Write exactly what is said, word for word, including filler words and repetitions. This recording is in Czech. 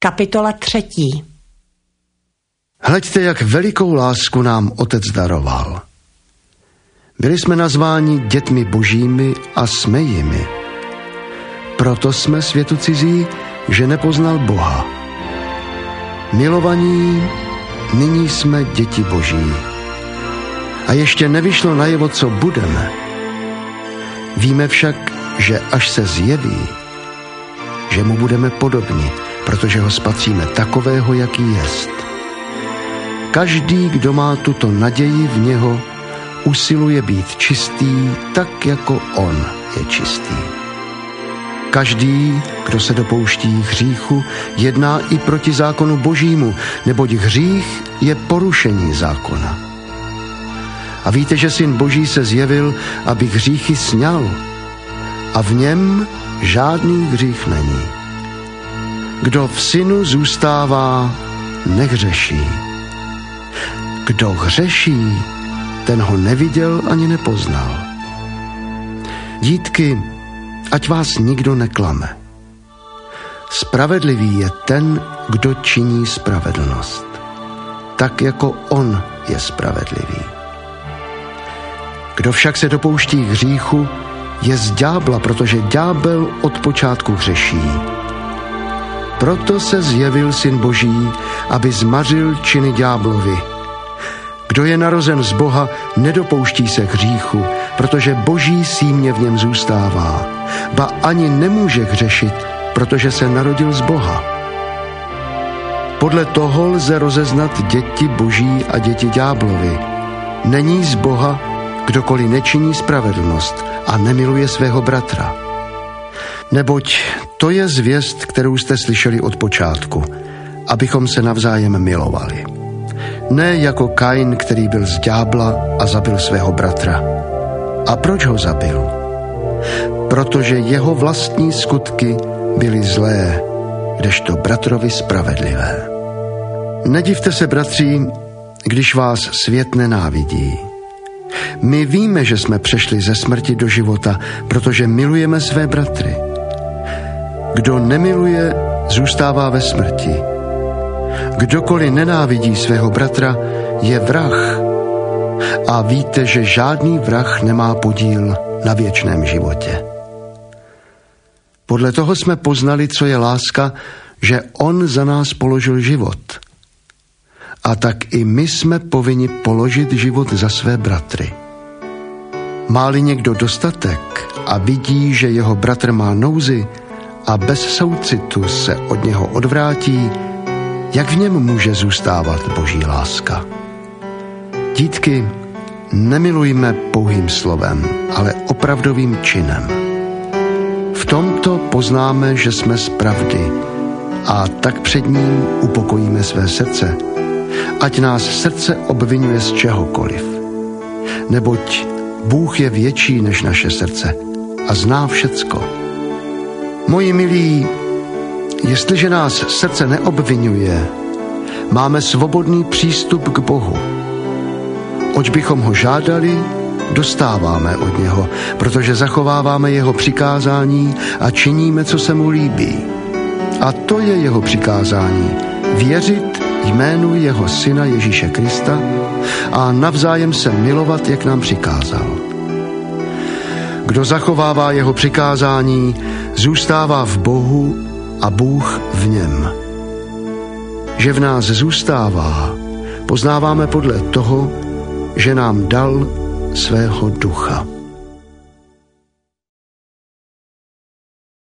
Kapitola třetí. Hleďte, jak velikou lásku nám Otec daroval. Byli jsme nazváni dětmi božími a jsme jimi. Proto jsme světu cizí, že nepoznal Boha. Milovaní, nyní jsme děti boží. A ještě nevyšlo najevo, co budeme. Víme však, že až se zjeví, že mu budeme podobni, protože ho spatříme takového, jaký jest. Každý, kdo má tuto naději v něho, usiluje být čistý, tak jako on je čistý. Každý, kdo se dopouští hříchu, jedná i proti zákonu božímu, neboť hřích je porušení zákona. A víte, že Syn Boží se zjevil, aby hříchy sňal, a v něm žádný hřích není. Kdo v Synu zůstává, nehřeší. Kdo hřeší, ten ho neviděl ani nepoznal. Dítky, ať vás nikdo neklame. Spravedlivý je ten, kdo činí spravedlnost, tak jako on je spravedlivý. Kdo však se dopouští hříchu, je z ďábla, protože ďábel od počátku hřeší. Proto se zjevil Syn Boží, aby zmařil činy ďáblovi. Kdo je narozen z Boha, nedopouští se hříchu, protože Boží símě v něm zůstává. Ba ani nemůže hřešit, protože se narodil z Boha. Podle toho lze rozeznat děti Boží a děti ďáblovi. Není z Boha, kdokoliv nečiní spravedlnost a nemiluje svého bratra. Neboť to je zvěst, kterou jste slyšeli od počátku, abychom se navzájem milovali. Ne jako Kain, který byl z ďábla a zabil svého bratra. A proč ho zabil? Protože jeho vlastní skutky byly zlé, kdežto bratrovi spravedlivé. Nedivte se, bratři, když vás svět nenávidí. My víme, že jsme přešli ze smrti do života, protože milujeme své bratry. Kdo nemiluje, zůstává ve smrti. Kdokoliv nenávidí svého bratra, je vrah. A víte, že žádný vrah nemá podíl na věčném životě. Podle toho jsme poznali, co je láska, že on za nás položil život. A tak i my jsme povinni položit život za své bratry. Má-li někdo dostatek a vidí, že jeho bratr má nouzi a bez soucitu se od něho odvrátí, jak v něm může zůstávat Boží láska? Dítky, nemilujme pouhým slovem, ale opravdovým činem. V tomto poznáme, že jsme z pravdy, a tak před ním upokojíme své srdce, ať nás srdce obvinuje z čehokoliv. Neboť Bůh je větší než naše srdce a zná všecko. Moji milí, jestliže nás srdce neobvinuje, máme svobodný přístup k Bohu. Oč bychom ho žádali, dostáváme od něho, protože zachováváme jeho přikázání a činíme, co se mu líbí. A to je jeho přikázání, věřit jménu jeho Syna Ježíše Krista a navzájem se milovat, jak nám přikázal. Kdo zachovává jeho přikázání, zůstává v Bohu a Bůh v něm. Že v nás zůstává, poznáváme podle toho, že nám dal svého ducha.